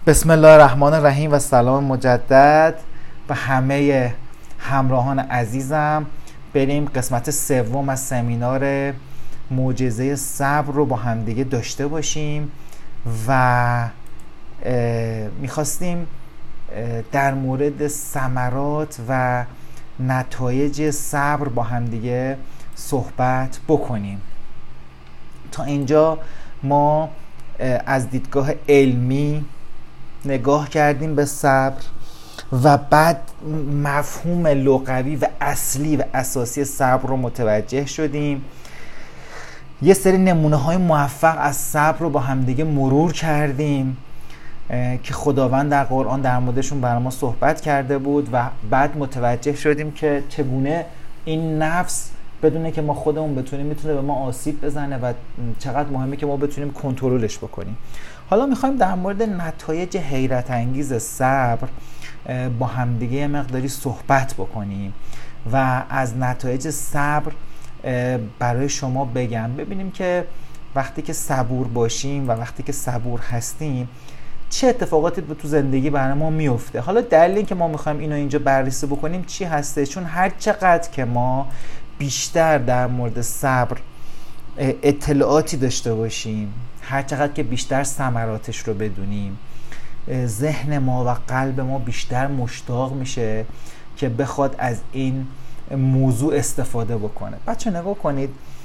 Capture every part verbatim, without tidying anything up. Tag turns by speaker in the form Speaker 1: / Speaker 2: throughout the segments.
Speaker 1: بسم الله الرحمن الرحیم و سلام مجدد به همه همراهان عزیزم. بریم قسمت سوم از سمینار معجزه صبر رو با همدیگه داشته باشیم و میخواستیم در مورد ثمرات و نتایج صبر با همدیگه صحبت بکنیم. تا اینجا ما از دیدگاه علمی نگاه کردیم به صبر و بعد مفهوم لغوی و اصلی و اساسی صبر رو متوجه شدیم. یه سری نمونه های موفق از صبر رو با همدیگه مرور کردیم که خداوند در قرآن در موردشون برای ما صحبت کرده بود و بعد متوجه شدیم که چگونه این نفس بدونه که ما خودمون بتونیم میتونه به ما آسیب بزنه و چقدر مهمه که ما بتونیم کنترلش بکنیم. حالا میخوایم در مورد نتایج حیرت انگیز صبر با همدیگه یه مقداری صحبت بکنیم و از نتایج صبر برای شما بگم. ببینیم که وقتی که صبور باشیم و وقتی که صبور هستیم چه اتفاقاتی تو زندگی برای ما میفته. حالا دلیل این که ما میخوایم اینو اینجا بررسی بکنیم چی هسته؟ چون هر چقدر که ما بیشتر در مورد صبر اطلاعاتی داشته باشیم، هر چقدر که بیشتر ثمراتش رو بدونیم، ذهن ما و قلب ما بیشتر مشتاق میشه که بخواد از این موضوع استفاده بکنه. بچه نگاه کنید،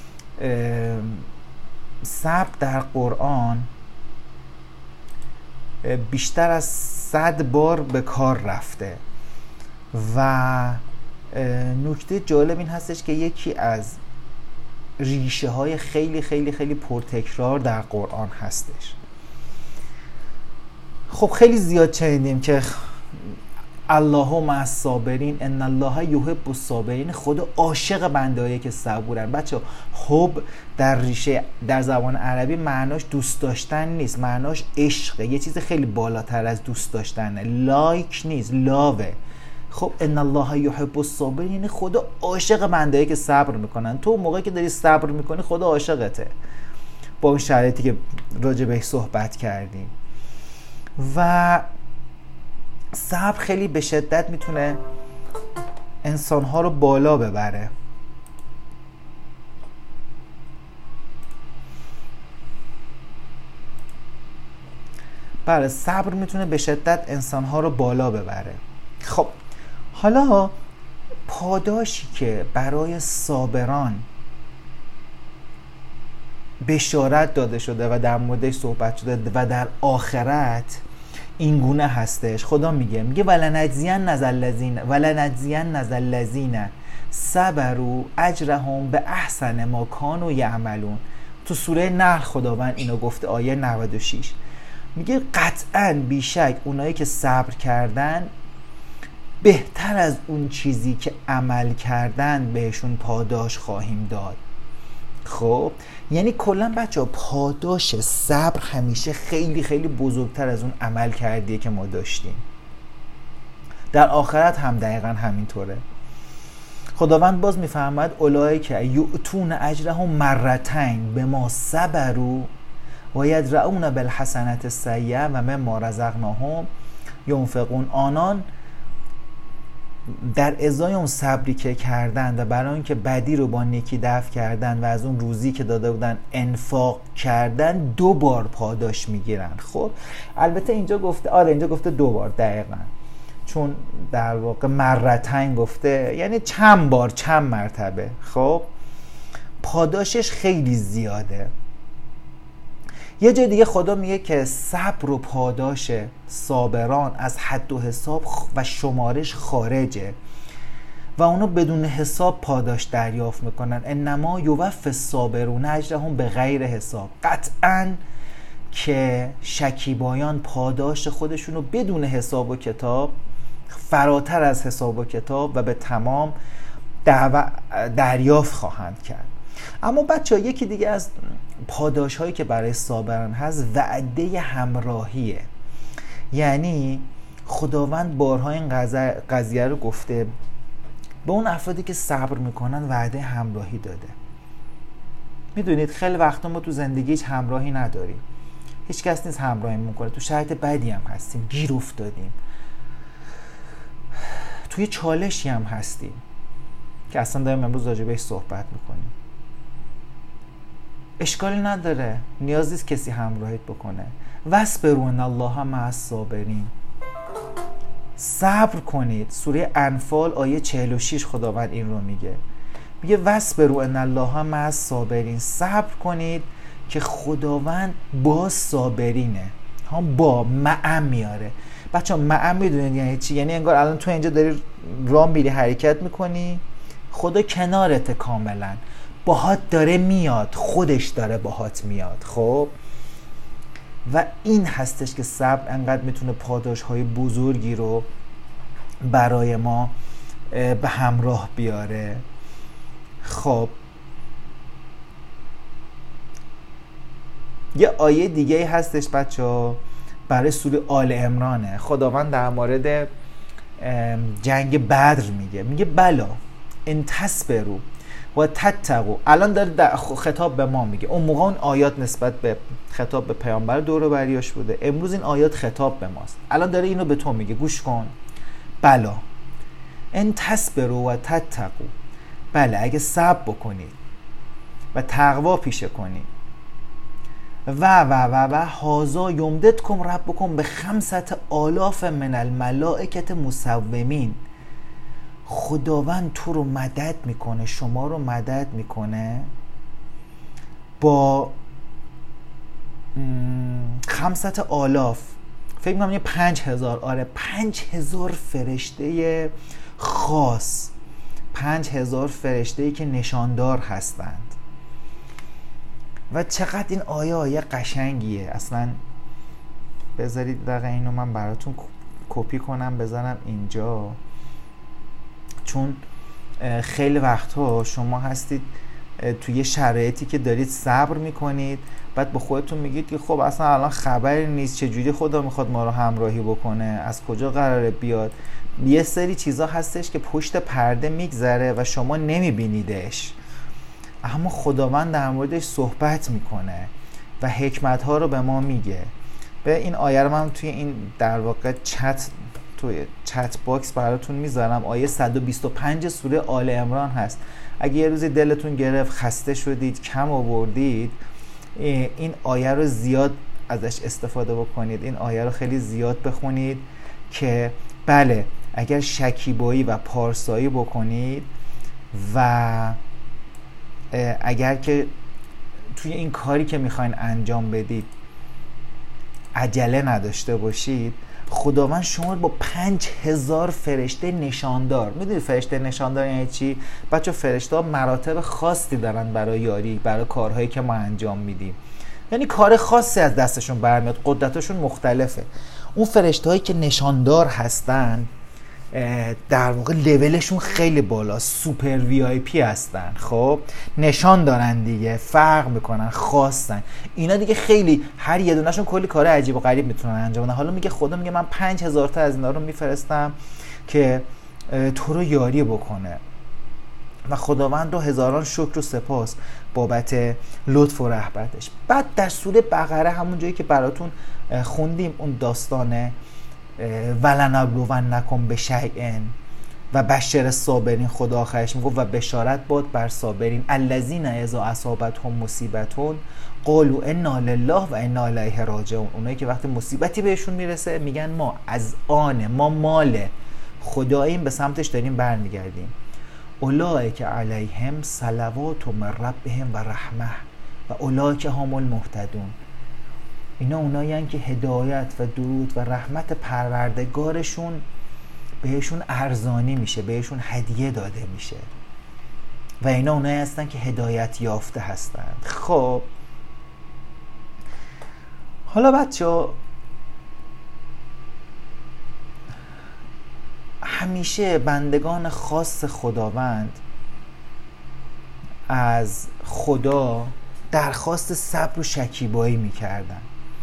Speaker 1: صبر در قرآن بیشتر از صد بار به کار رفته و نکته جالب این هستش که یکی از ریشه های خیلی خیلی خیلی پرتکرار در قرآن هستش. خب خیلی زیاد شنیدیم که الله مع الصابرین ان الله یحب الصابرین، خدا عاشق بنده‌ای که صبورن. بچه حب در ریشه در زبان عربی معناش دوست داشتن نیست، معناش عشقه، یه چیز خیلی بالاتر از دوست داشتنه، لایک نیست، لاوه. خب ان الله یحب الصابرین یعنی خدا عاشق بنده‌ای که صبر میکنن. تو موقعی که داری صبر میکنی خدا عاشقته، با اون شرایطی که راجع بهش صحبت کردیم. و صبر خیلی به شدت میتونه انسانها رو بالا ببره. بله، صبر میتونه به شدت انسانها رو بالا ببره. خب حالا پاداشی که برای صابران بشارت داده شده و در موردش صحبت شده و در آخرت این گونه هستش. خدا میگه میگه ولنجزین الذین ولنجزین الذین صبروا اجرهم به احسن ما کانوا یعملون. تو سوره نحل خداوند اینو گفته، آیه نود و شش میگه قطعاً بیشک اونایی که صبر کردن بهتر از اون چیزی که عمل کردن بهشون پاداش خواهیم داد. خب یعنی کلا بچه ها پاداش صبر همیشه خیلی خیلی بزرگتر از اون عمل کردیه که ما داشتیم. در آخرت هم دقیقا همینطوره. خداوند باز میفرماید اولئک یؤتون اجرهم مرتین بما صبروا و یدرؤون بالحسنة السیئة و مما رزقناهم ینفقون. آنان در ازای اون صبری که کردن و برای اینکه بدی رو با نیکی دفع کردن و از اون روزی که داده بودن انفاق کردن دو بار پاداش میگیرن. خب البته اینجا گفته آره اینجا گفته دو بار دقیقاً، چون در واقع مرتين گفته یعنی چند بار، چند مرتبه. خب پاداشش خیلی زیاده. یه جای دیگه خدا میگه که صبر و پاداش صابران از حد و حساب و شمارش خارجه و اونا بدون حساب پاداش دریافت میکنن. انما یوفی الصابرون اجرهم به غیر حساب. قطعاً که شکیبایان پاداش خودشونو بدون حساب و کتاب، فراتر از حساب و کتاب و به تمام دریافت خواهند کرد. اما بچه ها یکی دیگه از پاداش هایی که برای صابران هست وعده همراهیه. یعنی خداوند بارها این قضیه رو گفته به اون افرادی که صبر میکنن وعده همراهی داده. میدونید خیلی وقتا ما تو زندگی هیچ همراهی نداریم. هیچ کس نیست همراهیمون کنه، تو شرایط بدی هم هستیم، گیر افتادیم، توی چالشی هم هستیم که اصلا داریم امروز راجع بهش صحبت میکنیم. اشکالی نداره، نیاز نیست کسی همراهیت بکنه. واصبروا ان الله مع الصابرین، صبر کنید. سوره انفال آیه چهل و شش خداوند این رو میگه، میگه واصبروا ان الله مع الصابرین، صبر کنید که خداوند با صابرینه. هم با معم میاره. بچه‌ها معم میدونید یعنی چی؟ یعنی انگار الان تو اینجا داری راه میری، حرکت میکنی، خدا کنارته، کاملا باهات داره میاد، خودش داره باهات میاد. خب و این هستش که صبر انقدر میتونه پاداش‌های بزرگی رو برای ما به همراه بیاره. خب یه آیه دیگه هستش بچه‌ها برای سوره آل عمرانه. خداوند در مورد جنگ بدر میگه، میگه بلا ان تصبروا و تتقوا. الان داره خطاب به ما میگه، اون موقع اون آیات نسبت به خطاب به پیامبر دور و بریاش بوده، امروز این آیات خطاب به ماست. الان داره اینو به تو میگه، گوش کن. بلا ان تصبروا و تتقوا، بله اگه صبر بکنید و تقوا پیشه کنید، و و و و هازا یمددکم ربکم به خمسة آلاف من الملائکة مسومین، خداوند تو رو مدد میکنه، شما رو مدد میکنه با خمسة آلاف، فکر میکنم یه پنج هزار، آره پنج هزار فرشته خاص، پنج هزار فرشته‌ای که نشاندار هستند. و چقدر این آیه آیه قشنگیه اصلا. بذارید دقیقا اینو من براتون کپی کنم بذارم اینجا، چون خیلی وقتها شما هستید توی شرایطی که دارید صبر میکنید، بعد به خودتون میگید که خب اصلا الان خبری نیست، چجوری خدا میخواد ما رو همراهی بکنه، از کجا قراره بیاد. یه سری چیزا هستش که پشت پرده میگذره و شما نمیبینیدش، اما خداوند در موردش صحبت میکنه و حکمت ها رو به ما میگه. به این آیه رو من توی این در واقع چت توی چت باکس براتون میذارم، آیه صد و بیست و پنج سوره آل عمران هست. اگه یه روزی دلتون گرفت، خسته شدید، کم آوردید، این آیه رو زیاد ازش استفاده بکنید، این آیه رو خیلی زیاد بخونید که بله اگر شکیبایی و پارسایی بکنید و اگر که توی این کاری که میخواین انجام بدید عجله نداشته باشید، خداوند شما با پنج هزار فرشته نشاندار، میدونید فرشته نشاندار یعنی چی؟ بچه فرشته ها مراتب خاصی دارن برای یاری، برای کارهایی که ما انجام میدیم، یعنی کار خاصی از دستشون برمیاد، قدرتشون مختلفه. اون فرشته هایی که نشاندار هستن در واقع لولشون خیلی بالا، سوپر وی آی پی هستن. خب نشان دارن دیگه، فرق میکنن، خاصن. اینا دیگه خیلی هر یه دونهشون کلی کار عجیب و غریب میتونن انجام بدن. حالا میگه خدا میگه من پنج هزار تا از اینا رو میفرستم که تو رو یاری بکنه و خداوند رو هزاران شکر و سپاس بابت لطف و رحمتش. بعد در سوره بقره همون جایی که براتون خوندیم اون داستانه ولنبلونکم بشیء و بشر الصابرین، خدا آخرش میگه و بشارت باد بر صابرین الذین اذا اصابتهم مصیبت قالوا انا لله و انا الیه راجعون، اونایی که وقتی مصیبتی بهشون میرسه میگن ما از آن، ما مال خداییم، به سمتش داریم برمیگردیم. اولئک علیهم صلوات من ربهم و رحمه و اولئک هم المهتدون، اینا اونایی هستن که هدایت و درود و رحمت پروردگارشون بهشون ارزانی میشه، بهشون هدیه داده میشه و اینا اونایی هستن که هدایت یافته هستند. خب حالا بچه‌ها همیشه بندگان خاص خداوند از خدا درخواست صبر و شکیبایی میکردن.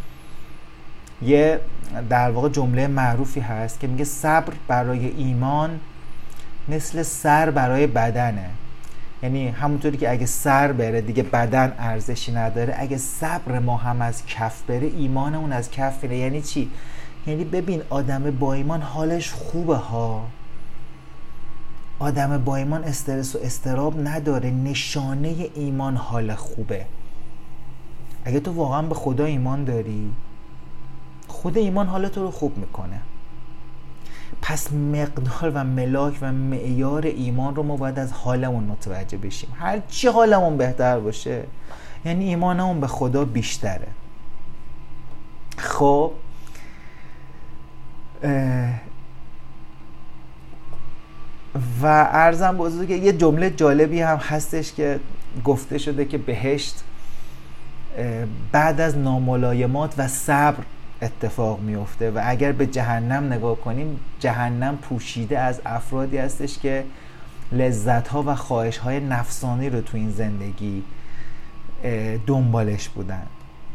Speaker 1: یه در واقع جمله معروفی هست که میگه صبر برای ایمان مثل سر برای بدنه، یعنی همونطوری که اگه سر بره دیگه بدن ارزشی نداره، اگه صبر ما هم از کف بره ایمانمون از کف میره. یعنی چی؟ یعنی ببین آدم با ایمان حالش خوبه ها، آدم با ایمان استرس و استراب نداره، نشانه ایمان حال خوبه. اگه تو واقعا به خدا ایمان داری، خود ایمان حالت رو خوب میکنه. پس مقدار و ملاک و معیار ایمان رو ما باید از حالمون متوجه بشیم. هر چی حالمون بهتر باشه یعنی ایمانمون به خدا بیشتره. خب و عرضم به حضور که یه جمله جالبی هم هستش که گفته شده که بهشت بعد از ناملایمات و صبر اتفاق میفته و اگر به جهنم نگاه کنیم، جهنم پوشیده از افرادی هستش که لذت‌ها و خواهش‌های نفسانی رو تو این زندگی دنبالش بودن.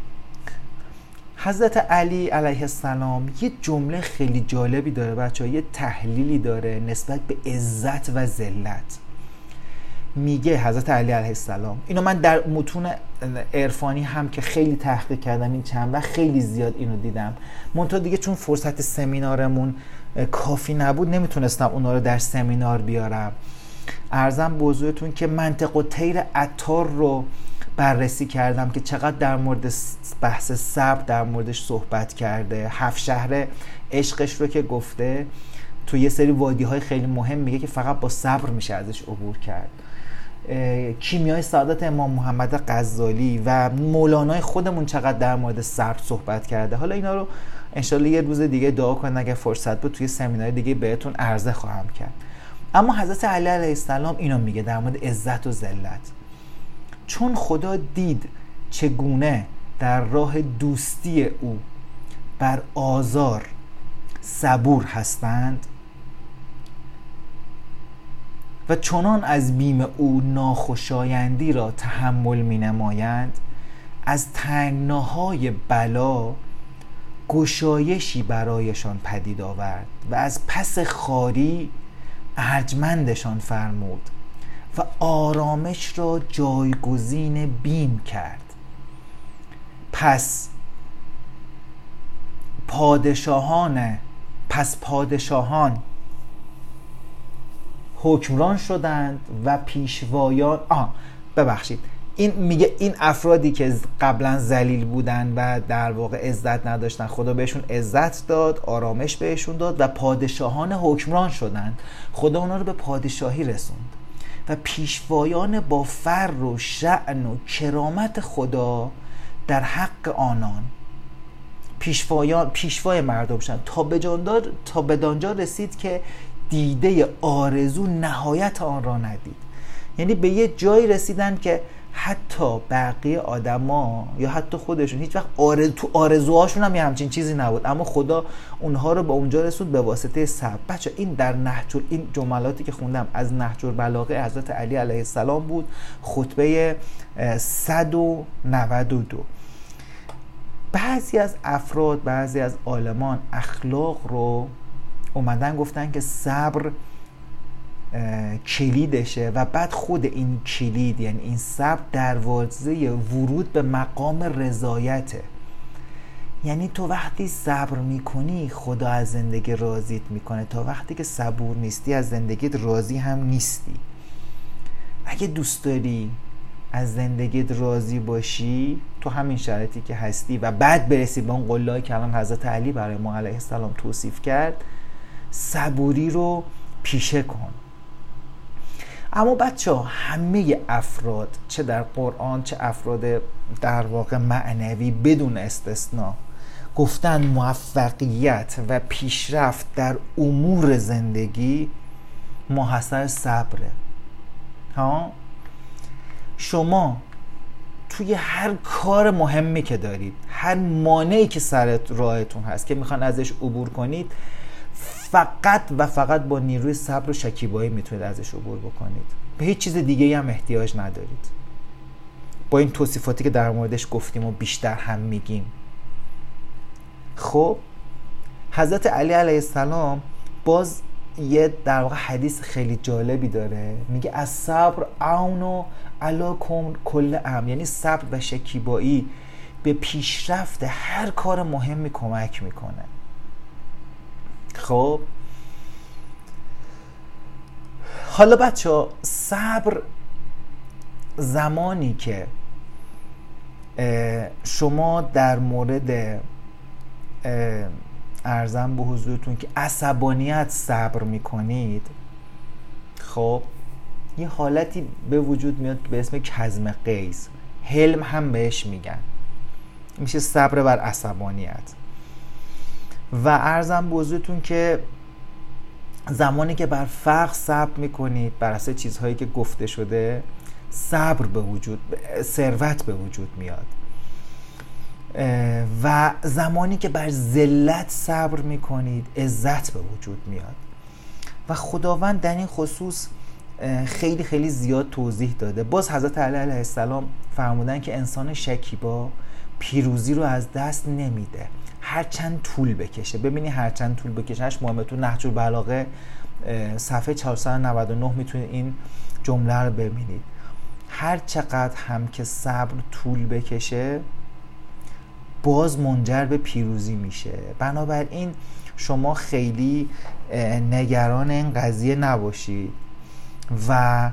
Speaker 1: حضرت علی علیه السلام یه جمله خیلی جالبی داره بچه‌ها، یه تحلیلی داره نسبت به عزت و ذلت. میگه حضرت علی علیه السلام، اینو من در متون عرفانی هم که خیلی تحقیق کردم این چند وقت خیلی زیاد اینو دیدم، منتها دیگه چون فرصت سمینارمون کافی نبود نمیتونستم اونا رو در سمینار بیارم. عرضم به حضورتون که منطق الطیر عطار رو بررسی کردم که چقدر در مورد بحث صبر در موردش صحبت کرده. هفت شهر عشقش رو که گفته تو یه سری وادی‌های خیلی مهم میگه که فقط با صبر میشه ازش عبور کرد. کیمیای سعادت امام محمد غزالی و مولانای خودمون چقدر در مورد صبر صحبت کرده. حالا اینا رو انشالله یه روز دیگه دعا کنن اگه فرصت بود توی سمینار دیگه بهتون عرضه خواهم کرد. اما حضرت علی علیه السلام اینو میگه در مورد عزت و ذلت: چون خدا دید چگونه در راه دوستی او بر آزار صبور هستند و چنان از بیم او ناخوشایندی را تحمل می نمایند، از تنگناهای بلا گشایشی برایشان پدید آورد و از پس خواری ارجمندشان فرمود و آرامش را جایگزین بیم کرد. پس پادشاهان پس پادشاهان حکمران شدند و پیشوایان آه ببخشید این میگه این افرادی که قبلا ذلیل بودن و در واقع عزت نداشتن، خدا بهشون عزت داد، آرامش بهشون داد و پادشاهان حکمران شدند، خدا اونا رو به پادشاهی رسوند و پیشوایان با فر و شأن و کرامت خدا در حق آنان پیشوایان پیشوای مردم شدند تا بداندار تا بدانجا رسید که دیده آرزو نهایت آن را ندید. یعنی به یه جایی رسیدن که حتی بقیه آدما یا حتی خودشون هیچ وقت آرزو تو آرزوهاشون هم یه همچین چیزی نبود، اما خدا اونها رو به اونجا رسوند به واسطه صبر. بچه این در نهج این جملاتی که خوندم از نهج البلاغه حضرت علی علیه السلام بود، خطبه صد و نود و دو. بعضی از افراد بعضی از عالمان اخلاق رو اومدن گفتن که صبر کلیدشه و بعد خود این کلید یعنی این صبر دروازه ورود به مقام رضایته. یعنی تو وقتی صبر میکنی خدا از زندگی راضیت میکنه، تا وقتی که صبور نیستی از زندگیت راضی هم نیستی. اگه دوست داری از زندگیت راضی باشی تو همین شرایطی که هستی و بعد برسی به اون قله‌ای که الان حضرت علی برای ما علیه السلام توصیف کرد، صبوری رو پیشه کن. اما بچه ها همه افراد چه در قرآن چه افراد در واقع معنوی بدون استثناء گفتن موفقیت و پیشرفت در امور زندگی محصل صبره. ها شما توی هر کار مهمی که دارید، هر مانعی که سر راهتون هست که میخوان ازش عبور کنید، فقط و فقط با نیروی صبر و شکیبایی میتونید ازش عبور بکنید. به هیچ چیز دیگه هم احتیاج ندارید. با این توصیفاتی که در موردش گفتیم و بیشتر هم میگیم. خب حضرت علی علیه السلام باز یه در واقع حدیث خیلی جالبی داره، میگه از صبر اونو علا کل امر، یعنی صبر و شکیبایی به پیشرفت هر کار مهمی کمک میکنه. خب حالا بچه ها، صبر زمانی که شما در مورد عرضم به حضورتون که عصبانیت صبر میکنید، خب یه حالتی به وجود میاد به اسم کظم غیظ، حلم هم بهش میگن، میشه صبر بر عصبانیت. و عرضم به حضورتون که زمانی که بر فقر صبر میکنید بر اساس چیزهایی که گفته شده، صبر به وجود، ثروت به وجود میاد. و زمانی که بر ذلت صبر میکنید عزت به وجود میاد. و خداوند در این خصوص خیلی خیلی زیاد توضیح داده. باز حضرت علی علیه السلام فرمودن که انسان شکیبا پیروزی رو از دست نمیده هرچند طول بکشه. ببینی هرچند طول بکشه هش مهمه. تو نهج البلاغه صفحه چهارصد و نود و نه میتونید این جمله رو ببینید. هر چقدر هم که صبر طول بکشه باز منجر به پیروزی میشه. بنابراین شما خیلی نگران این قضیه نباشید و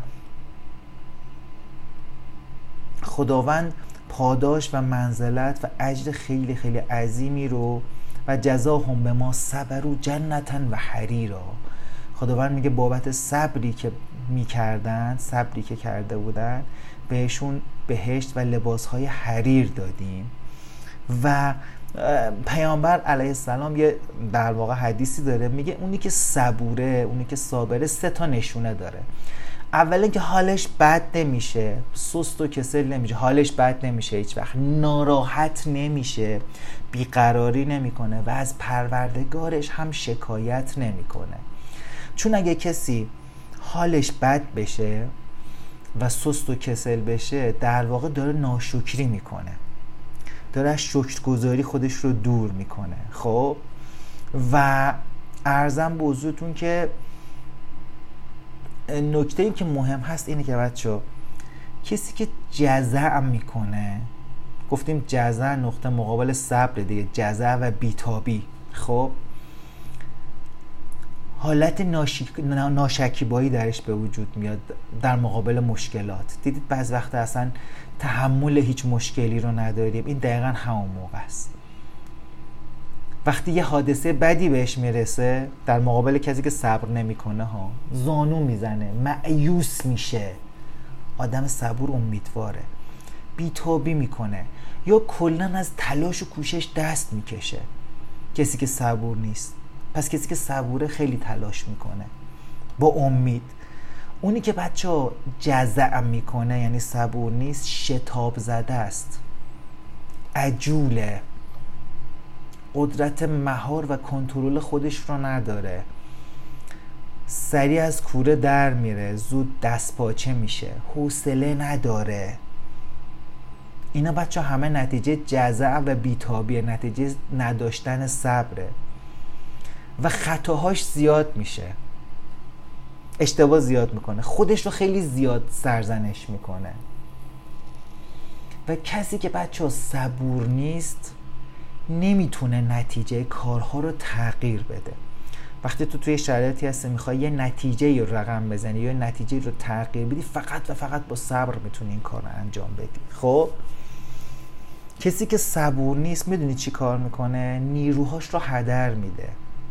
Speaker 1: خداوند پاداش و منزلت و اجر خیلی خیلی عظیمی رو و جزاهم به ما صبروا جنتا و حریرا. خداوند میگه بابت صبری که میکردن، صبری که کرده بودن، بهشون بهشت و لباسهای حریر دادیم. و پیامبر علیه السلام یه در واقع حدیثی داره، میگه اونی که صبوره، اونی که صابره سه تا نشونه داره. اولا که حالش بد نمیشه، سست و کسل نمیشه، حالش بد نمیشه هیچ وقت، ناراحت نمیشه، بیقراری نمیکنه و از پروردگارش هم شکایت نمیکنه. چون اگه کسی حالش بد بشه و سست و کسل بشه در واقع داره ناشکری میکنه، داره از شکرگزاری خودش رو دور میکنه. خب و عرضم به حضورتون که نکته این که مهم هست اینه که بچه کسی که جزع میکنه، گفتیم جزع نقطه مقابل صبر دیگه، جزع و بیتابی، خب حالت ناشک... ناشکیبایی درش به وجود میاد در مقابل مشکلات. دیدید بعض وقت اصلا تحمل هیچ مشکلی رو نداریم، این دقیقا همون موقع است. وقتی یه حادثه بدی بهش میرسه در مقابل کسی که صبر نمیکنه ها، زانو میزنه، مایوس میشه. آدم صبور امیدواره، بیتابی میکنه یا کلا از تلاش و کوشش دست میکشه. کسی که صبور نیست، پس کسی که صبوره خیلی تلاش میکنه با امید. اونی که بچه ها جزع میکنه یعنی صبور نیست، شتاب زده است، عجوله، قدرت مهار و کنترل خودش رو نداره، سریع از کوره در میره، زود دست پاچه میشه، حوصله نداره. اینا بچه همه نتیجه جزع و بیتابیه، نتیجه نداشتن صبره و خطاهاش زیاد میشه، اشتباه زیاد میکنه، خودش رو خیلی زیاد سرزنش میکنه. و کسی که بچه صبور نیست نمیتونه نتیجه کارها رو تغییر بده. وقتی تو توی شرایطی هستی میخوای یه نتیجه رو رقم بزنی یا نتیجه رو تغییر بدی، فقط و فقط با صبر میتونی این کار رو انجام بدی. خب کسی که صبور نیست میدونی چی کار میکنه؟ نیروهاش رو هدر میده.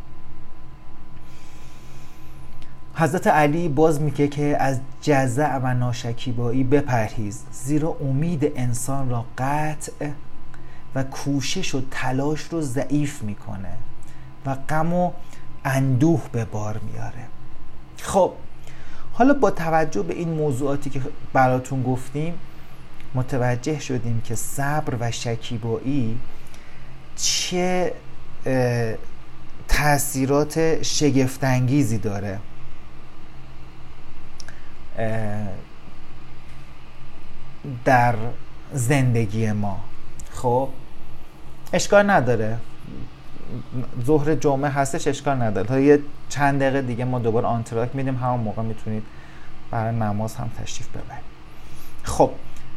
Speaker 1: حضرت علی باز میگه که از جزع و ناشکیبایی بپرهیز، زیرا امید انسان را قطع و کوشش و تلاش رو ضعیف میکنه و غم و اندوه به بار میاره. خب حالا با توجه به این موضوعاتی که براتون گفتیم متوجه شدیم که صبر و شکیبایی چه تأثیرات شگفت‌انگیزی داره در زندگی ما. خب اشکال نداره، ظهر جمعه هستش اشکال نداره، تا یه چند دقیقه دیگه ما دوباره آنتراک میدیم، همون موقع میتونید برای نماز هم تشریف ببرید. خب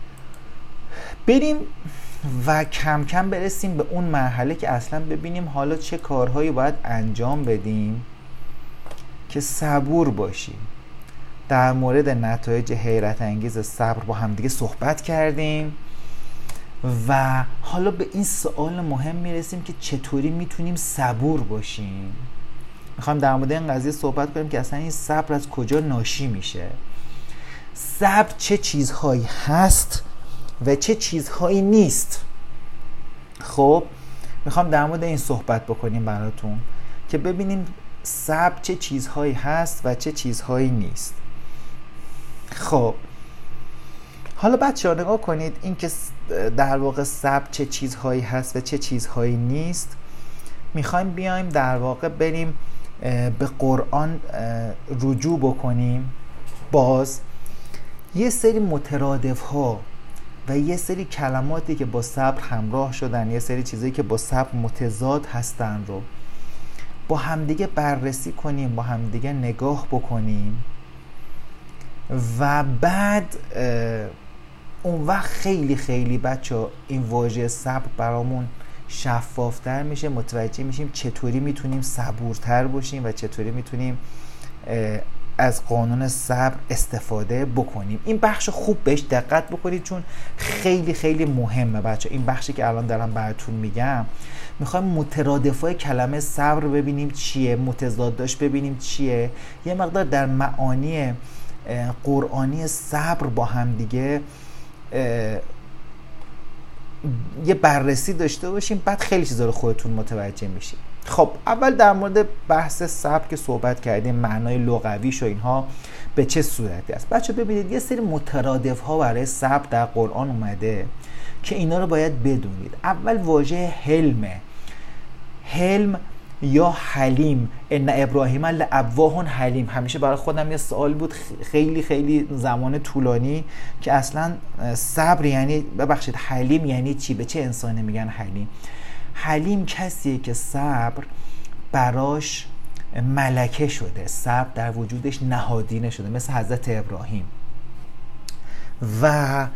Speaker 1: بریم و کم کم برسیم به اون مرحله که اصلا ببینیم حالا چه کارهایی باید انجام بدیم که صبور باشیم. در مورد نتایج حیرت انگیز صبر با همدیگه صحبت کردیم و حالا به این سوال مهم میرسیم که چطوری میتونیم صبور باشیم. میخوام در مورد این قضیه صحبت کنیم که اصلا این صبر از کجا ناشی میشه، صبر چه چیزهایی هست و چه چیزهایی نیست. خب میخوام در مورد این صحبت بکنیم براتون که ببینیم صبر چه چیزهایی هست و چه چیزهایی نیست. خب حالا بچه‌ها نگاه کنید، این که در واقع صبر چه چیزهایی هست و چه چیزهایی نیست، میخوایم بیایم در واقع بریم به قرآن رجوع بکنیم. باز یه سری مترادف ها و یه سری کلماتی که با صبر همراه شدن، یه سری چیزایی که با صبر متضاد هستن رو با همدیگه بررسی کنیم، با همدیگه نگاه بکنیم و بعد اون وقت خیلی خیلی بچه این واژه صبر برامون شفافتر میشه، متوجه میشیم چطوری میتونیم صبورتر باشیم و چطوری میتونیم از قانون صبر استفاده بکنیم. این بخش خوب بهش دقت بکنید چون خیلی خیلی مهمه بچه. این بخشی که الان دارم براتون میگم، میخوایم مترادفای کلمه صبر رو ببینیم چیه، متضاداش ببینیم چیه، یه مقدار در معانی قرآنی صبر با هم دیگه یه بررسی داشته باشیم، بعد خیلی چیزا رو خودتون متوجه میشید. خب اول در مورد بحث صبر که صحبت کردیم، معنای لغویش و اینها به چه صورتی است. بچه ببینید یه سری مترادف ها برای صبر در قرآن اومده که اینا رو باید بدونید. اول واژه حلمه، حلم یا حلیم، ان ابراهیم لأواه حلیم. همیشه برای خودم یه سوال بود خیلی خیلی زمان طولانی که اصلا صبر یعنی، ببخشید حلیم یعنی چی، به چه انسانی میگن حلیم؟ حلیم کسیه که صبر براش ملکه شده، صبر در وجودش نهادینه شده، مثل حضرت ابراهیم. و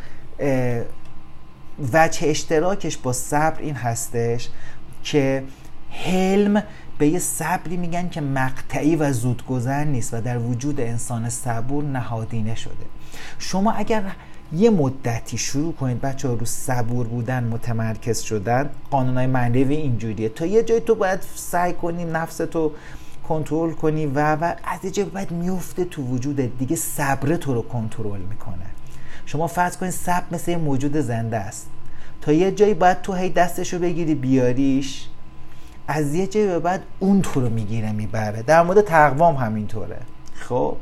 Speaker 1: وجه اشتراکش با صبر این هستش که حلم به یه صبری میگن که مقطعی و زودگذر نیست و در وجود انسان صبور نهادینه شده. شما اگر یه مدتی شروع کنید بچه ها رو صبور بودن متمرکز شدن، قانونهای معنوی اینجوریه، تا یه جای تو باید سعی کنی نفستو کنترل کنی و و از یه جای باید میفته تو وجودت دیگه، صبر تو رو کنترل میکنه. شما فرض کنید صبر مثل یه موجود زنده است، تا یه جایی باید تو هی دستشو بگیری بیاریش، از یه جایی بعد اون تو رو میگیره میبره. در مورد تقوام همینطوره. خب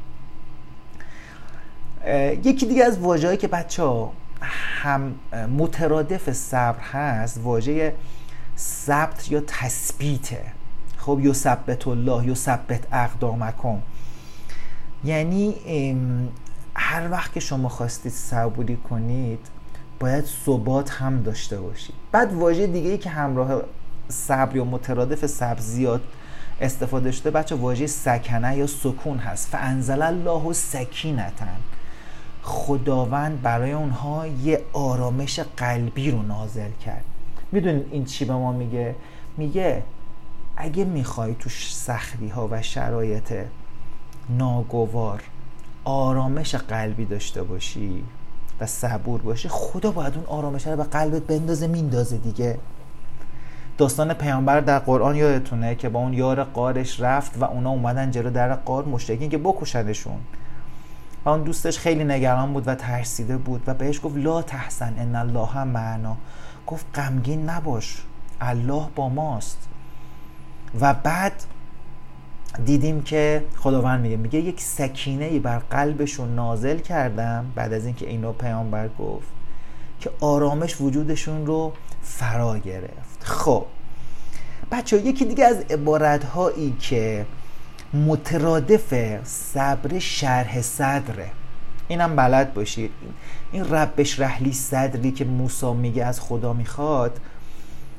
Speaker 1: یکی دیگه از واژه‌هایی که بچه‌ها هم مترادف صبر هست، واژه ثبت یا تثبیته. خب یثبت الله یثبت اقدامکم، یعنی هر وقت که شما خواستید صبوری کنید باید ثبات هم داشته باشید. بعد واژه دیگه‌ای که همراه صبر یا مترادف صبر زیاد استفاده شده بچه واژه سکنه یا سکون هست. فانزل الله سکینةً، خداوند برای اونها یه آرامش قلبی رو نازل کرد. میدونید این چی به ما میگه؟ میگه اگه میخوای تو سختی ها و شرایط ناگوار آرامش قلبی داشته باشی و صبور باشی، خدا باید اون آرامش رو به قلبت بندازه، میندازه دیگه. داستان پیامبر در قرآن یادتونه که با اون یار غارش رفت و اونا اومدن جلو در غار مشرکین که بکشنشون و اون دوستش خیلی نگران بود و ترسیده بود و بهش گفت لا تحزن ان الله معنا، گفت غمگین نباش الله با ماست. و بعد دیدیم که خداوند میگه میگه یک سکینه‌ای بر قلبشون نازل کردم بعد از اینکه اینو پیامبر گفت که آرامش وجودشون رو فرا گرفت. خب بچه یکی دیگه از عبارت‌هایی که مترادف صبر شرح صدره، اینم بلد باشید. این رب اشرح لی صدری که موسی میگه از خدا میخواد،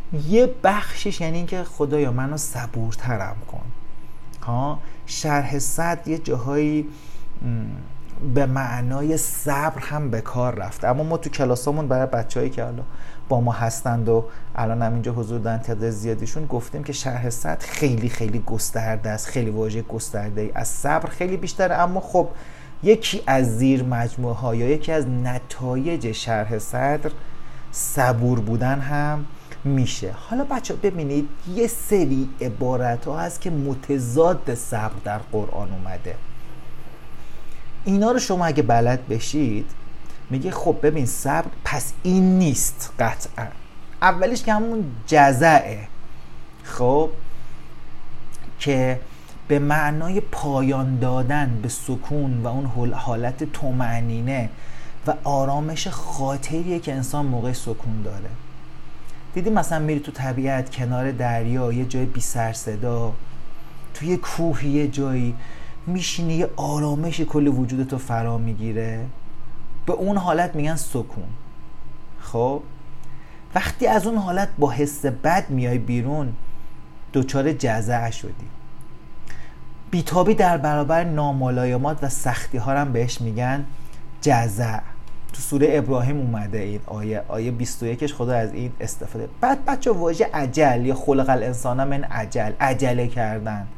Speaker 1: یه بخشش یعنی اینکه خدایا منو صبورترم کن. ها، شرح صدر یه جاهایی به معنای صبر هم به کار رفته، اما ما تو کلاسامون برای بچه‌هایی که حالا با ما هستند و الان هم اینجا حضور دارن تعداد زیادیشون گفتیم که شرح صدر خیلی خیلی گسترده است، خیلی واژه گسترده ای از صبر خیلی بیشتره. اما خب یکی از زیر مجموعه ها یا یکی از نتایج شرح صدر صبور بودن هم میشه. حالا بچه ها ببینید یه سری عبارت ها هست که متضاد صبر در قرآن اومده. اینا رو شما اگه بلد بشید میگه خب ببین صبر پس این نیست قطعا. اولیش که همون جزعه، خب که به معنای پایان دادن به سکون و اون حالت طمأنینه و آرامش خاطریه که انسان موقع سکون داره. دیدی مثلا میری تو طبیعت کنار دریا یه جای بی سر صدا، توی کوه یه جایی میشینی یه آرامشی کل وجودتو فرا میگیره، به اون حالت میگن سکون. خب وقتی از اون حالت با حس بد میای بیرون دچار جزع شدی. بیتابی در برابر ناملایمات و سختی ها هم بهش میگن جزع. تو سوره ابراهیم اومده این آیه آیه بیست و یکش خدا از این استفاده. بعد بچه واژه عجل یا خلق الانسان من عجل، عجله کردن،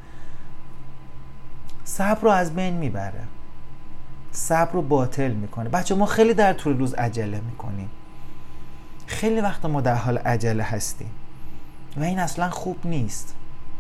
Speaker 1: صبر رو از بین میبره، صبر رو باطل میکنه. بچه ما خیلی در طول روز عجله میکنیم، خیلی وقت ما در حال عجله هستیم و این اصلا خوب نیست.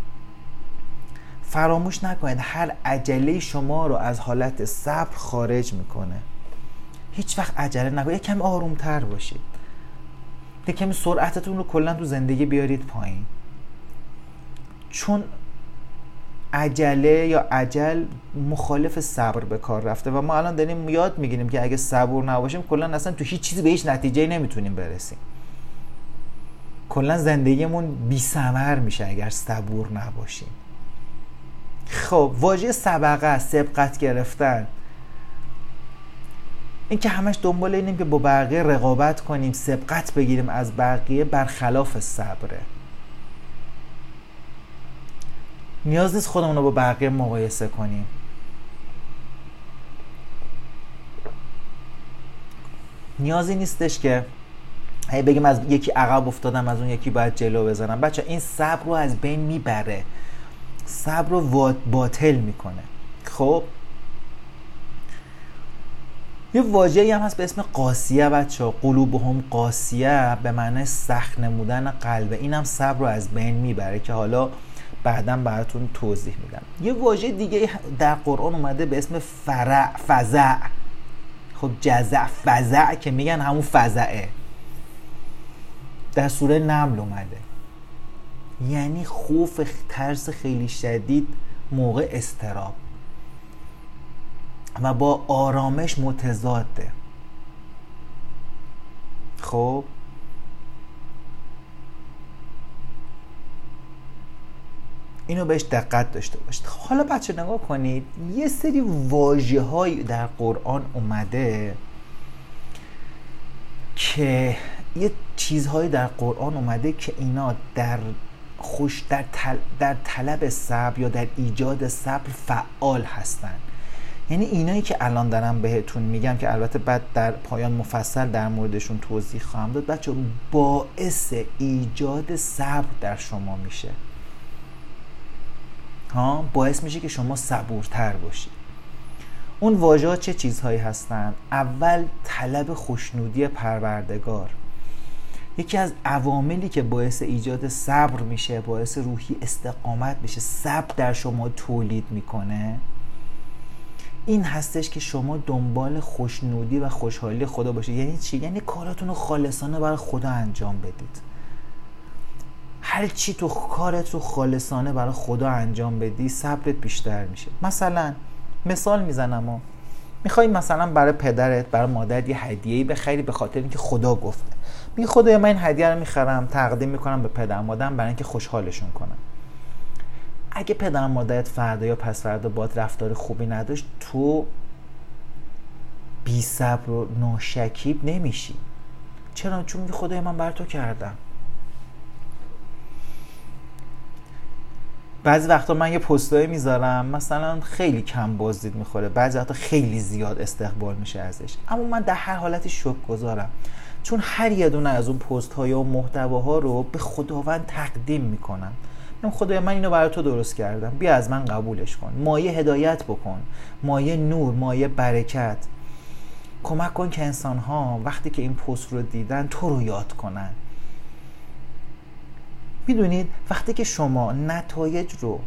Speaker 1: فراموش نکنید هر عجله شما رو از حالت صبر خارج میکنه. هیچ وقت عجله نکنید، یک کمی آرومتر باشید، یک کمی سرعتتون رو کلا تو زندگی بیارید پایین، چون عجله یا عجل مخالف صبر به کار رفته و ما الان داریم یاد میگیریم که اگه صبور نباشیم کلا اصلا تو هیچ چیزی به هیچ نتیجه‌ای نمیتونیم برسیم. کلا زندگیمون بی ثمر میشه اگر صبور نباشیم. خب واژه سبقه، سبقت گرفتن، این که همش دنبال اینیم که با بقیه رقابت کنیم، سبقت بگیریم از بقیه، برخلاف صبره. نیاز نیست خودمون رو با بقیه مقایسه کنیم. نیازی نیستش که هی بگیم از یکی عقب افتادم از اون یکی باید جلو بزنم. بچه این صبر رو از بین میبره، صبر رو باطل میکنه. خب یه واژه‌ای هم هست به اسم قاسیه بچه ها، قلوبهم قاسیه، به معنی سخت نمودن قلبه. این هم صبر رو از بین میبره که حالا بعداً براتون توضیح میدم. یه واژه دیگه در قرآن اومده به اسم فرع، فزع. خب جزع، فزع که میگن همون فزعه، در سوره نمل اومده، یعنی خوف، ترس خیلی شدید موقع اضطراب و با آرامش متضاده. خب اینو بهش دقت داشته باشید. حالا بچه نگاه کنید، یه سری واژه‌هایی در قرآن اومده که یه چیزهایی در قرآن اومده که اینا در خوش در, تل در طلب صبر یا در ایجاد صبر فعال هستن. یعنی اینایی که الان دارم بهتون میگم که البته بعد در پایان مفصل در موردشون توضیح خواهم داد بچه، باعث ایجاد صبر در شما میشه، ها، باعث میشه که شما صبورتر باشید. اون واژه‌ها چه چیزهایی هستند؟ اول طلب خوشنودی پروردگار، یکی از عواملی که باعث ایجاد صبر میشه، باعث روحی استقامت میشه، صبر در شما تولید میکنه، این هستش که شما دنبال خوشنودی و خوشحالی خدا باشید. یعنی چی؟ یعنی کاراتون رو خالصانه برای خدا انجام بدید. هر چی تو کارت رو خالصانه برای خدا انجام بدی، صبرت بیشتر میشه. مثلا مثال میزنم و میخوای مثلا برای پدرت، برای مادرت یه هدیه‌ای بخری به خاطر اینکه خدا گفته. میگه خدایا من این هدیه رو میخرم تقدیم میکنم به پدر مادرم برای اینکه خوشحالشون کنم. اگه پدر مادرت فردا یا پس فردا باهات رفتار خوبی نداشت، تو بی صبر و ناشکیب نمیشی. چرا؟ چون میگه خدایا من برای تو کردم. بعضی وقتا من یه پستایی میذارم مثلا خیلی کم بازدید میخوره، بعضی وقتا خیلی زیاد استقبال میشه ازش، اما من در هر حالتی شکرگزارم، چون هر یه دونه از اون پست ها یا محتواها رو به خداوند تقدیم میکنم. من خدایا من اینو برای تو درست کردم، بیا از من قبولش کن، مایه هدایت بکن، مایه نور، مایه برکت. کمک کن که انسان ها وقتی که این پست رو دیدن تو رو یاد کنن. میدونید وقتی که شما نتایج رو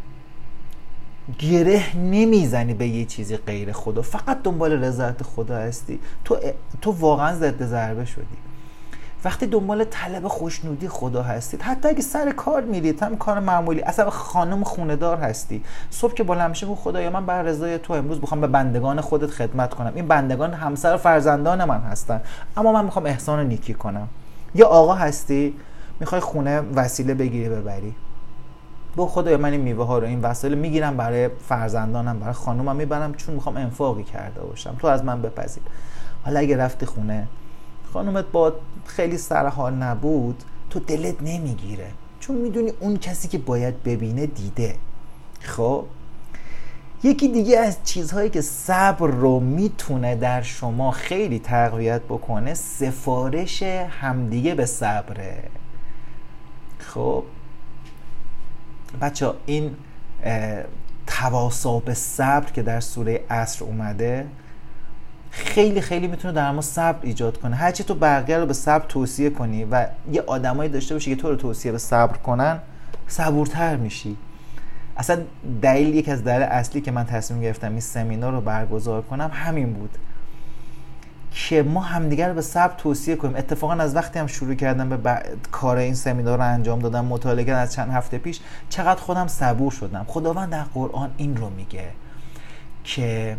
Speaker 1: گره نمیزنی به یه چیزی غیر خدا، فقط دنبال رضایت خدا هستی، تو تو واقعا ضد ضربه شدی. وقتی دنبال طلب خوشنودی خدا هستید، حتی اگه سر کار میرید، هم کار معمولی، اصلا خانم خونه دار هستی، صبح که بلند میشه بگو خدایا من بر رضای تو امروز میخوام به بندگان خودت خدمت کنم، این بندگان همسر و فرزندان من هستن، اما من میخوام احسان و نیکی کنم. یا آقا هستی میخوای خونه وسیله بگیری ببری، با خدایا من این میوه ها رو، این وسایل میگیرم برای فرزندانم، برای خانومم میبرم، چون میخوام انفاقی کرده باشم، تو از من بپذیر. حالا اگه رفتی خونه خانومت با خیلی سرحال نبود، تو دلت نمیگیره، چون میدونی اون کسی که باید ببینه دیده. خب یکی دیگه از چیزهایی که صبر رو میتونه در شما خیلی تقویت بکنه، سفارش همدیگه به صبره. خب بچه این تواصا به صبر که در سوره عصر اومده خیلی خیلی میتونه در ما صبر ایجاد کنه. هرچی تو بقیه رو به صبر توصیه کنی و یه آدمایی داشته باشی که تو رو توصیه به صبر کنن، صبورتر میشی. اصلا دلیل یک از دلایل اصلی که من تصمیم گرفتم این سمینار رو برگزار کنم همین بود که ما همدیگر رو به صبر توصیه کنیم. اتفاقا از وقتی هم شروع کردم به ب... کار این سمینار رو انجام دادم، مطالعه کردم از چند هفته پیش، چقدر خودم صبور شدم. خداوند در قرآن این رو میگه که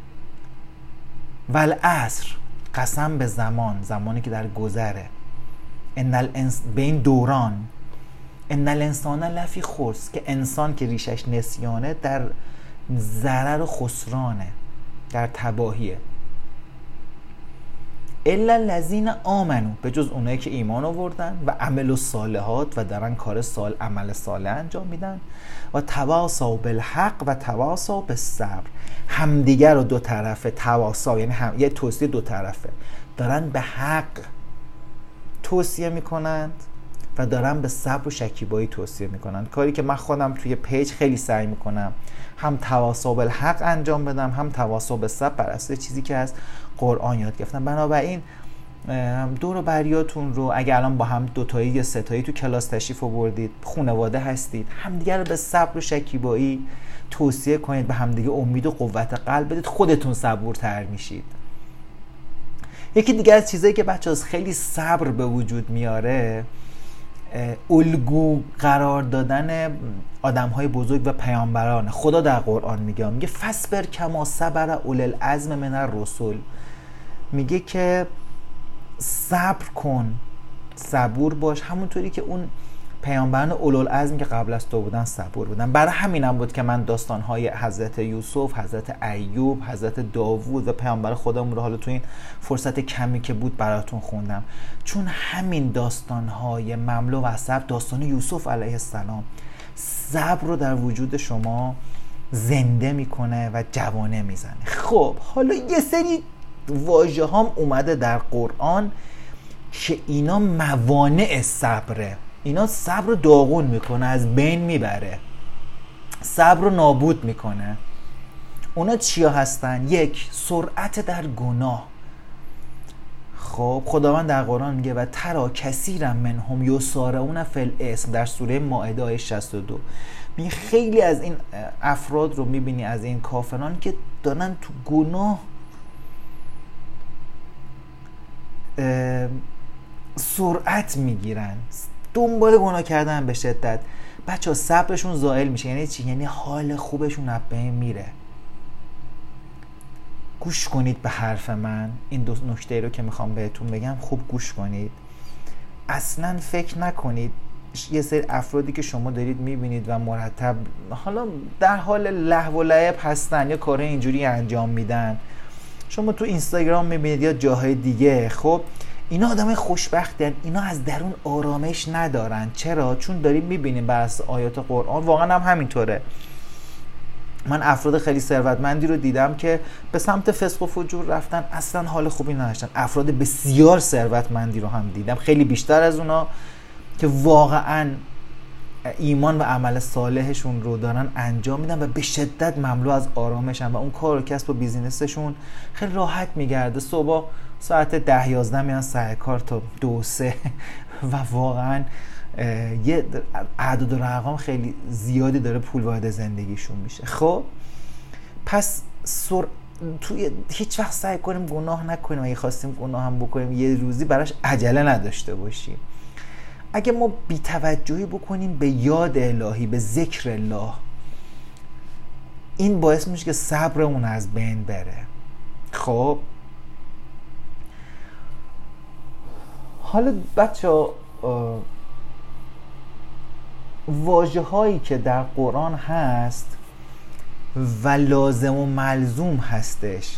Speaker 1: والعصر، قسم به زمان، زمانی که در گذره، ان الانس... به این دوران، ان الانسان لفی خسر، که انسان که ریشش نسیانه در ضرر و خسرانه، در تباهیه. الا الذین آمنو، به جز اونایی که ایمان آوردن و عمل الصالحات و دارن کار سال عمل صالح انجام میدن، و تواصوا بالحق و تواصوا بالصبر، همدیگر رو دو طرفه، تواصا یعنی هم... یه توصیه دو طرفه، دارن به حق توصیه میکنند و دارن به صبر و شکیبایی توصیه میکنند. کاری که من خودم توی پیج خیلی سعی میکنم هم تواصا بالحق انجام بدم، هم تواصا بالصبر، بر اساس چیزی که از قرآن یاد گرفتم. بنابراین دور و بریاتون رو اگه الان با هم دوتایی یا ستایی تو کلاس تشریف آوردید، خانواده هستید، همدیگه رو به صبر و شکیبایی توصیه کنید، به همدیگه امید و قوت قلب بدید، خودتون صبورتر میشید. یکی دیگه از چیزایی که بچه‌ها خیلی صبر به وجود میاره، الگو قرار دادن آدم‌های بزرگ و پیامبران. خدا در قرآن میگه میگه فصبر کما صبر اولی العزم من الرسل، میگه که صبر کن، صبور باش، همونطوری که اون پیامبران اولوالعزم که قبل از تو بودن صبور بودن. برای همینم بود که من داستان‌های حضرت یوسف، حضرت ایوب، حضرت داوود و پیامبر خودمون رو حالا تو این فرصت کمی که بود براتون خوندم، چون همین داستان‌های مملو از صبر، داستان یوسف علیه السلام، صبر رو در وجود شما زنده میکنه و جوانه میزنه. خب حالا یه سری واژه هم اومده در قرآن که اینا موانع صبره، اینا صبر رو داغون میکنه، از بین میبره، صبر رو نابود میکنه. اونا چیا هستن؟ یک، سرعت در گناه. خب خداوند در قرآن میگه و ترا کثیرا منهم یسارعون فی الاسم، در سوره مائده آیه شصت و دو میگه خیلی از این افراد رو میبینی، از این کافران که دارن تو گناه سرعت میگیرن، دنبال گناه کردن به شدت. بچه صبرشون زائل میشه. یعنی چی؟ یعنی حال خوبشون از بین میره. گوش کنید به حرف من، این دو نکته رو که میخوام بهتون بگم خوب گوش کنید. اصلا فکر نکنید یه سری افرادی که شما دارید میبینید و مرتب حالا در حال لهو و لعب هستن یا کار اینجوری انجام میدن، شما تو اینستاگرام میبینید یا جاهای دیگه، خب اینا آدمای خوشبختن، اینا از درون آرامش ندارن. چرا؟ چون داریم میبینیم بر اساس آیات قرآن، واقعا هم همینطوره. من افراد خیلی ثروتمندی رو دیدم که به سمت فسق و فجور رفتن، اصلا حال خوبی نداشتن. افراد بسیار ثروتمندی رو هم دیدم، خیلی بیشتر از اونا، که واقعا ایمان و عمل صالحشون رو دارن انجام میدن و به شدت مملو از آرامشن و اون کار و کسب و بیزینسشون خیلی راحت میگرده. صبح ساعت ده یازده میان سر کار تا دو سه و واقعا یه اعداد و رقم خیلی زیادی داره پول وارد زندگیشون میشه. خب پس سر... توی هیچ وقت سعی کنیم گناه نکنیم، اگه خواستیم گناه هم بکنیم یه روزی براش عجله نداشته باشیم. اگه ما بی‌توجهی بکنیم به یاد الهی، به ذکر الله، این باعث میشه که صبرمون از بین بره. خب حالا بچه واژه هایی که در قرآن هست و لازم و ملزوم هستش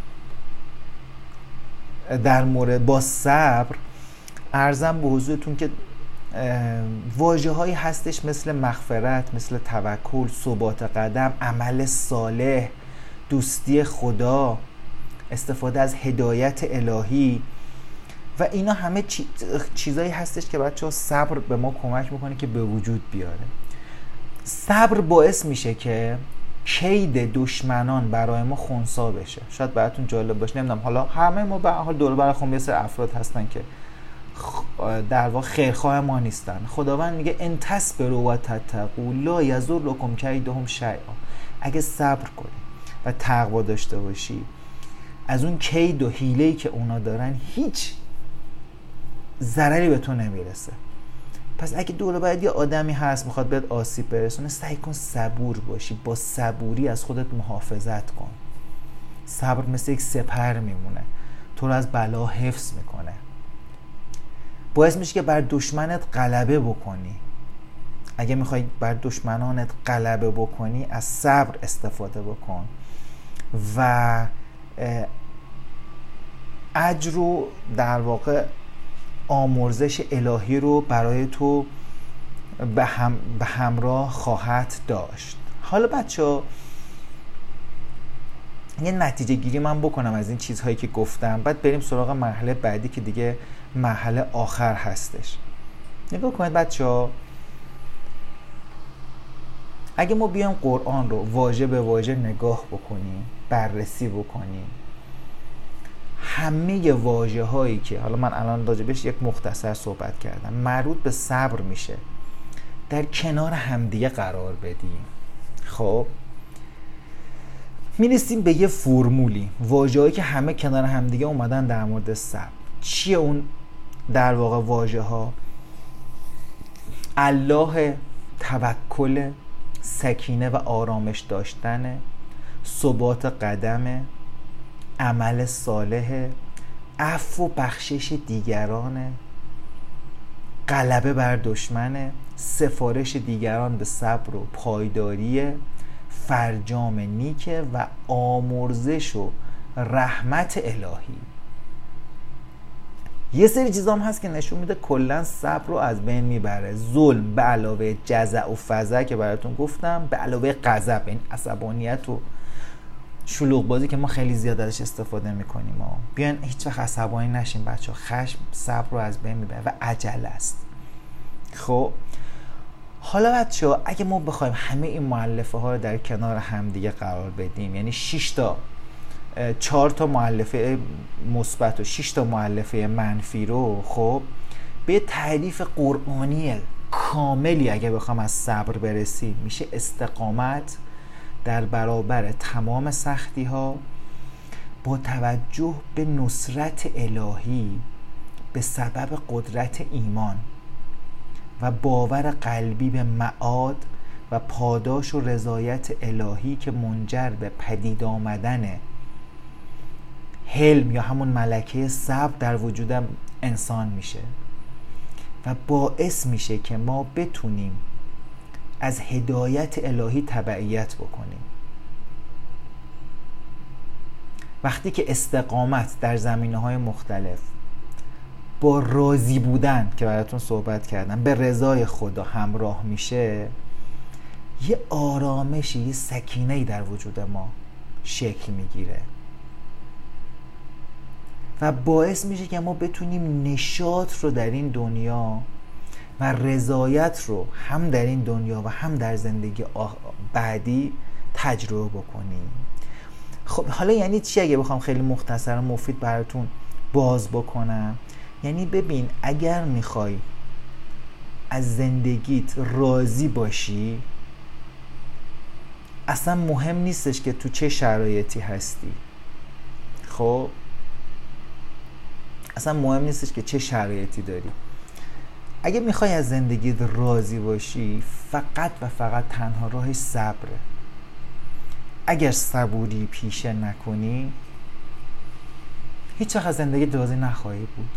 Speaker 1: در مورد با صبر، عرضم به حضورتون که واژه هایی هستش مثل مغفرت، مثل توکل، ثبات قدم، عمل صالح، دوستی خدا، استفاده از هدایت الهی و اینا همه چیزایی هستش که بچه‌ها صبر به ما کمک میکنه که به وجود بیاره. صبر باعث میشه که کید دشمنان برای ما خنثی بشه. شاید براتون جالب باشه، نمیدونم، حالا همه ما به حال دور و بر خودمون یه سری افراد هستن که در واقع خیرخواه ما نیستن. خداوند میگه ان تصبروا و تتقوا لا یضرکم کیدهم شیئا. اگه صبر کنی و تقوا داشته باشی، از اون کید و حیله‌ای که اونا دارن هیچ ضرری به تو نمیرسه. پس اگه دور باید یه آدمی هست میخواد بهت آسیب برسونه، سعی کن صبور باشی، با صبوری از خودت محافظت کن. صبر مثل یک سپر میمونه، تو رو از بلا حفظ میکنه، باعث میشه که بر دشمنت غلبه بکنی. اگه میخوای بر دشمنانت غلبه بکنی، از صبر استفاده بکن و اجر رو در واقع آمرزش الهی رو برای تو به, هم، به همراه خواهد داشت. حالا بچه ها یه نتیجه گیری من بکنم از این چیزهایی که گفتم، بعد بریم سراغ مرحله بعدی که دیگه مرحله آخر هستش. نگاه کنید بچه ها، اگه ما بیام قرآن رو واژه به واژه نگاه بکنیم، بررسی بکنیم، همه واژه هایی که حالا من الان راجبش یک مختصر صحبت کردم مربوط به صبر میشه، در کنار همدیگه قرار بدیم. خب میرسیم به یه فرمولی، واژه هایی که همه کنار همدیگه اومدن در مورد صبر. چیه اون در واقع واژه ها؟ الله، توکل، سکینه و آرامش داشتن، ثبات قدم، عمل صالح، عفو و بخشش دیگران، غلبه بر دشمن، سفارش دیگران به صبر و پایداری، فرجام نیک و آمرزش و رحمت الهی. یه سری چیزا هم هست که نشون میده کلا صبر رو از بین میبره. ظلم به علاوه جزع و فزع که براتون گفتم، به علاوه غضب، این عصبانیت و شلوغ بازی که ما خیلی زیاد ازش استفاده میکنیم. ما بیان هیچ وقت عصبانی نشین بچه ها، خشم صبر رو از بین میبره و عجله است. خب حالا بچه ها اگه ما بخوایم همه این مؤلفه ها رو در کنار همدیگه قرار بدیم، یعنی شش تا چهار تا مؤلفه مثبت و شش تا مؤلفه منفی رو، خب به تعریف قرآنی کاملی اگه بخوام از صبر برسیم، میشه استقامت در برابر تمام سختی ها با توجه به نصرت الهی به سبب قدرت ایمان و باور قلبی به معاد و پاداش و رضایت الهی که منجر به پدید آمدن حلم یا همون ملکه صبر در وجود انسان میشه و باعث میشه که ما بتونیم از هدایت الهی تبعیت بکنیم. وقتی که استقامت در زمینه‌های مختلف با راضی بودن که براتون صحبت کردم به رضای خدا همراه میشه، یه آرامشی، یه سکینه‌ای در وجود ما شکل میگیره و باعث میشه که ما بتونیم نشاط رو در این دنیا و رضایت رو هم در این دنیا و هم در زندگی بعدی تجربه بکنیم. خب حالا یعنی چی اگه بخوام خیلی مختصر و مفید براتون باز بکنم؟ یعنی ببین، اگر میخوای از زندگیت راضی باشی، اصلا مهم نیستش که تو چه شرایطی هستی. خب اصلا مهم نیستش که چه شرایطی داری. اگه میخوای از زندگیت راضی باشی، فقط و فقط تنها راهش صبره. اگر صبوری پیشه نکنی، هیچ وقت از زندگیت راضی نخواهی بود.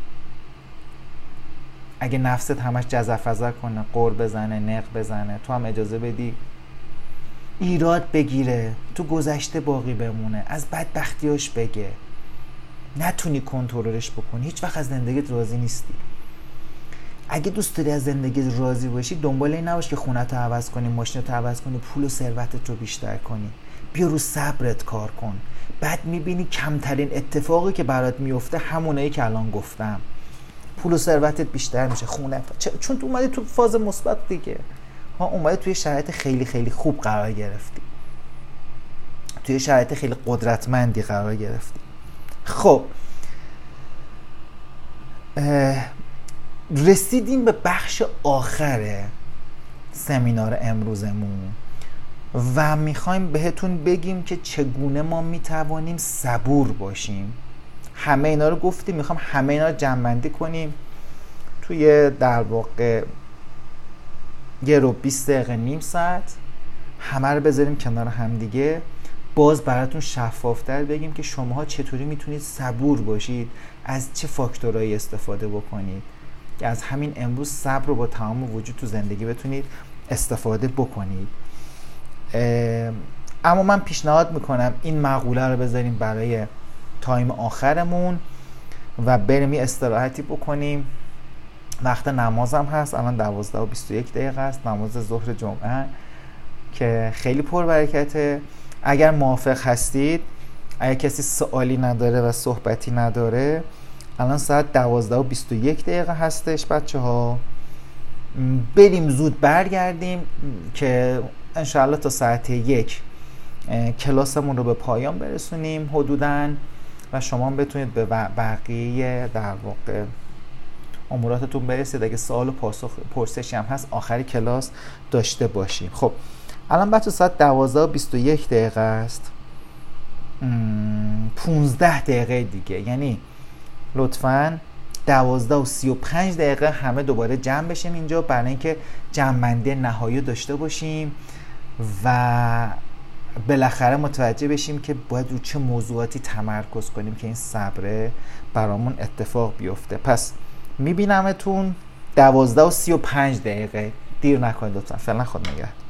Speaker 1: اگه نفست همش جزع کنه، قر بزنه، نق بزنه، تو هم اجازه بدی ایراد بگیره، تو گذشته باقی بمونه، از بدبختیاش بگه، نتونی کنترلش بکنی، هیچ وقت از زندگیت راضی نیستی. اگه دوست داری از زندگیت راضی باشی، دنبال این نباش که خونت رو عوض کنی، ماشینت رو عوض کنی، پول و ثروتت رو بیشتر کنی. بیا رو صبرت کار کن. بعد میبینی کمترین اتفاقی که برات میفته همونایی که الان گفتم. پول و ثروتت بیشتر میشه، خونه، چون تو اومدی تو فاز مثبت دیگه. ها، اومدی توی شرایط خیلی خیلی خوب قرار گرفتی، توی شرایط خیلی قدرتمندی قرار گرفتی. خب رسیدیم به بخش آخر سمینار امروزمون و میخوایم بهتون بگیم که چگونه ما میتوانیم صبور باشیم. همه اینا رو گفتیم، میخوام همه اینا رو جمع‌بندی کنیم توی در واقع یه رو بیست دقیقه، نیم ساعت، همه رو بذاریم کنار هم دیگه، باز براتون شفافتر بگیم که شماها چطوری میتونید صبور باشید، از چه فاکتورهایی استفاده بکنید که از همین امروز صبر رو با تمام وجود تو زندگی بتونید استفاده بکنید. اما من پیشنهاد میکنم این مقوله رو بذاریم برای تایم آخرمون و بریم یه استراحتی بکنیم. وقت نمازم هست، الان دوازده و بیست و یک دقیقه است، نماز ظهر جمعه که خیلی پربرکته. اگر موافق هستید، اگر کسی سوالی نداره و صحبتی نداره، الان ساعت دوازده و بیست و یک دقیقه هستش بچه ها، بریم زود برگردیم که انشاءالله تا ساعت یک کلاسمون رو به پایان برسونیم حدوداً و شما بتونید به بقیه در واقع اموراتتون برسید. اگه سوال و پاسخ پرسشی هم هست آخر کلاس داشته باشیم. خب الان بچه ساعت دوازده و بیست و یک دقیقه است، پونزده دقیقه دیگه، یعنی لطفاً دوازده و سی و پنج دقیقه همه دوباره جمع بشیم اینجا برای اینکه جمع‌بندی نهایی داشته باشیم و بالاخره متوجه بشیم که باید رو چه موضوعاتی تمرکز کنیم که این صبره برامون اتفاق بیفته. پس میبینمتون دوازده و سی و پنج دقیقه، دیر نکنید لطفا. فعلا خود نگهدار.